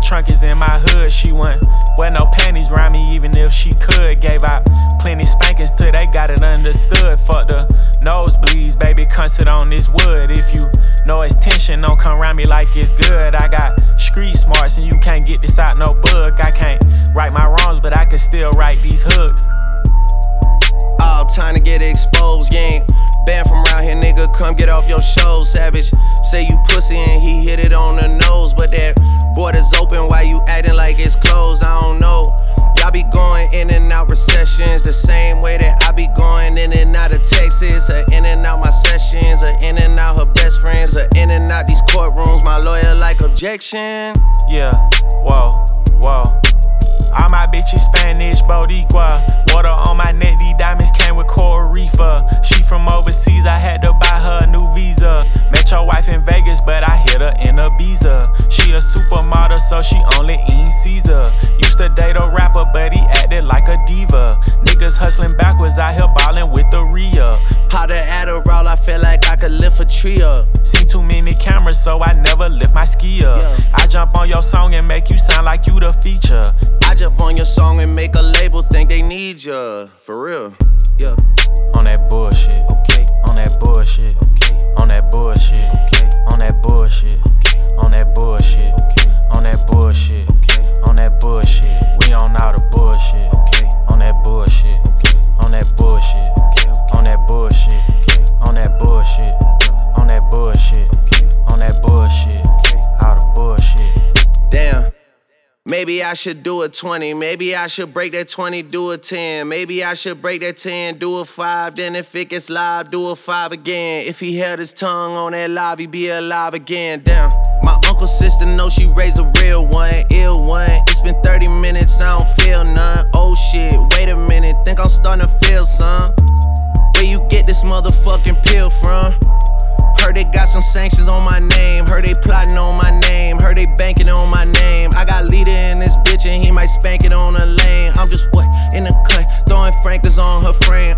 trunk is in my hood. She wouldn't wear no panties around me even if she could. Gave out plenty spankings till they got it understood. Fuck the nosebleeds, baby, come sit on this wood. If you know it's tension, don't come around me like it's good. I got street smarts and you can't get this out no book. I can't right my wrongs, but I can still write these hooks. All time to get exposed, you ain't banned from around here, nigga, come get off your show. Savage, say you pussy and he hit it on the nose, but that border's open, why you acting like it's closed? I don't know. Y'all be going in and out recessions the same way that I be going in and out of Texas, or in and out my sessions, or in and out her best friends, or in and out these courtrooms. My lawyer like objection. Yeah, whoa, whoa. All my bitches Spanish, Boricua. Water on my neck, these diamonds came with Coral Reefer. She from overseas, I had to buy her a new visa. Met your wife in Vegas, but I hit her in Ibiza. She a supermodel, so she only eating Caesar. Used to date a rapper, but he acted like a diva. Niggas hustling backwards, out here ballin' with the Rhea. Powder Adderall, I feel like I could lift a tree up. Seen too many cameras, so I never lift my ski up. I jump on your song and make you sound like you the feature. I jump on your song and make a label think they need ya. For real, yeah. On that bullshit, okay. On that bullshit, okay. On that bullshit, okay. On that bullshit, okay. On that bullshit, okay. On that bullshit, okay. On that bullshit. We on all the bullshit, okay. On that bullshit, okay. On that bullshit, okay. On that bullshit, okay. On that bullshit, On that bullshit, okay. On that bullshit, okay. All the bullshit. Damn. Maybe I should do a 20, maybe I should break that 20, do a 10. Maybe I should break that 10, do a 5. Then if it gets live, do a 5 again. If he held his tongue on that live, he'd be alive again. Damn. My uncle's sister knows she raised a real one, ill one. It's been 30 minutes, I don't feel none. Oh shit, wait a minute, think I'm starting to feel some. Where you get this motherfucking pill from? Heard they got some sanctions on my name. Heard they plotting on my name. Heard they banking on my name. I got leader in this bitch and he might spank it on the lane. I'm just what? In the cut, throwing Franklin's on her frame.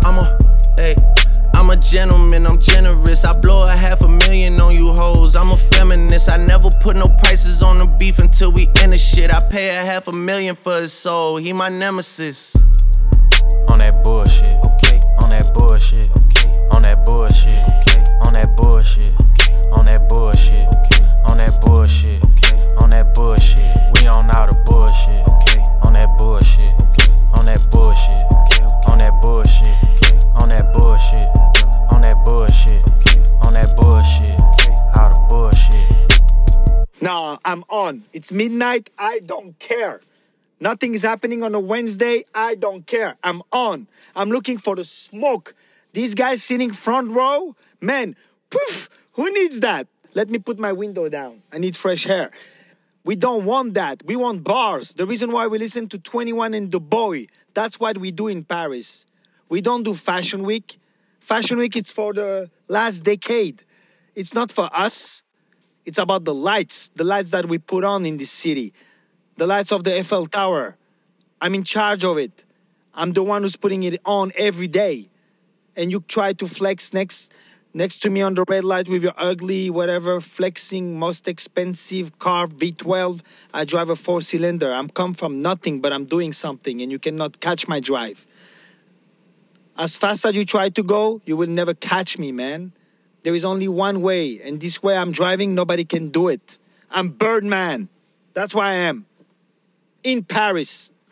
I'm a gentleman, I'm generous. I blow $500,000 on you hoes. I'm a feminist. I never put no prices on the beef until we end the shit. I pay $500,000 for his soul. He my nemesis. On that bullshit, okay. On that bullshit, okay. On that bullshit, okay. On that bullshit, okay. On that bullshit, okay. On that bullshit, okay. On that bullshit. We on all the bullshit, okay. On that bullshit, okay. On that bullshit, okay. On that bullshit, okay. On that bullshit, On that bullshit, okay. On that bullshit, okay. All the bullshit. Nah, I'm on. It's midnight, I don't care. Nothing is happening on a Wednesday, I don't care. I'm on. I'm looking for the smoke. These guys sitting front row, man, poof, who needs that? Let me put my window down. I need fresh air. We don't want that. We want bars. The reason why we listen to 21 and The Boy, that's what we do in Paris. We don't do Fashion Week. Fashion Week, it's for the last decade. It's not for us. It's about the lights that we put on in this city. The lights of the Eiffel Tower. I'm in charge of it. I'm the one who's putting it on every day. And you try to flex next to me on the red light with your ugly, whatever, flexing, most expensive car, V12. I drive a 4-cylinder. I'm come from nothing, but I'm doing something, and you cannot catch my drive. As fast as you try to go, you will never catch me, man. There is only one way, and this way I'm driving, nobody can do it. I'm Birdman. That's why I am. In Paris.